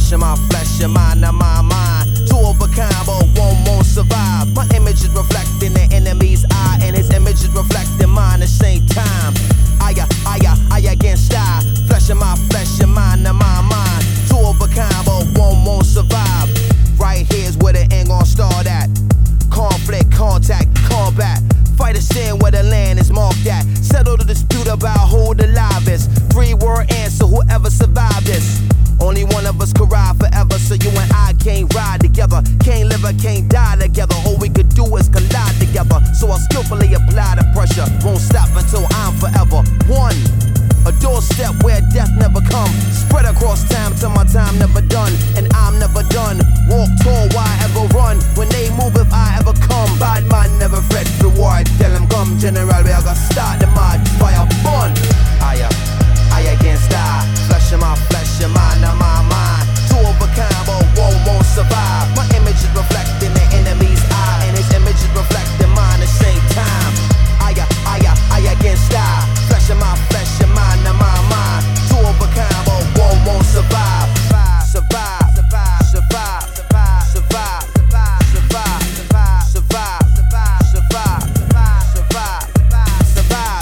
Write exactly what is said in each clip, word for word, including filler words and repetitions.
Flesh of my flesh, your mind of my mind. Two of a kind, but one won't survive. My image is reflecting the enemy's eye, and his image is reflecting mine at the same time. Aya, aya, aya against I. Flesh of my flesh, your mind of my mind. Two of a kind, but one won't survive. Right here's where the end gon' start at. Conflict, contact, combat. Fight a sin where the land is marked at. Settle the dispute about who the live is. Three word answer, whoever survived this. Only one of us could ride forever, so you and I can't ride together. Can't live or can't die together. All we could do is collide together. So I'll skillfully apply the pressure. Won't stop until I'm forever one. A doorstep where death never come. Spread across time till my time never done. And I'm never done. Walk tall, why ever run? When they move, if I ever come. Bad man never fret reward. Tell them come, general, we are gonna start the mad fire burn. Aya, aya against I. Flesh of my flesh, your mind of my mind. Two of a kind, but one won't survive. My image is reflecting the enemy's eye, and his image is reflecting mine at the same time. Aya, aya, aya against I. Flesh of my flesh, your mind of my mind. Two of a kind, but one won't survive. Survive, survive, survive, survive, survive, survive, survive, survive, survive, survive, survive, survive, survive.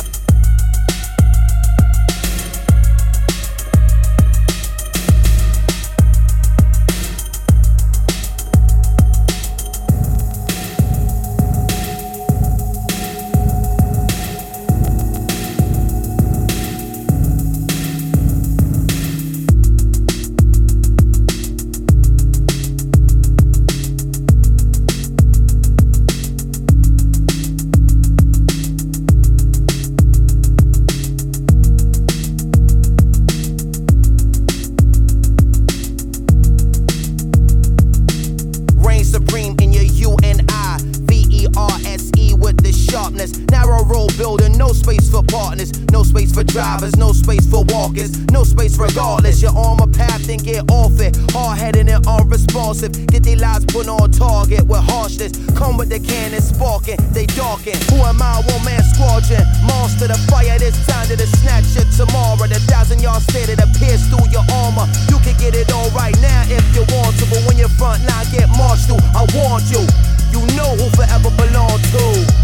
Supreme in your U and I, V E R S E with the sharpness. Narrow road building, no space for partners, no space for drivers, no space for walkers, no space regardless. You're on my path and get off it. Hard-headed and unresponsive, get their lives put on target with harshness. Come with the cannon sparking, they darken. Who am I? One man squadron. Monster the fire, this time to the snatch it tomorrow. The thousand yard stare that appears through your armor. You can get it all right now if you want to, but when your front line get marched through, I want you. You know who forever belong to.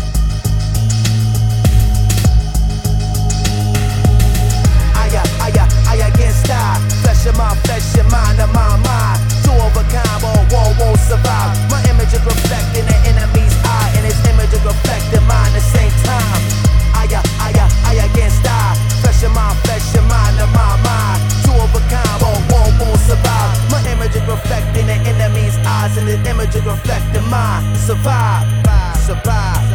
Aya, aya, aya against I. Flesh of my flesh, your mind of my mind. Two of a kind, but one won't survive. My image is reflecting the enemy's eye, and his image is reflecting mine at the same time. Aya, aya, aya against I. Flesh of my flesh, your mind of my mind. Two of a kind, but one won't survive. My image is reflecting the enemy's eyes, and his image is reflecting mine. Survive, survive.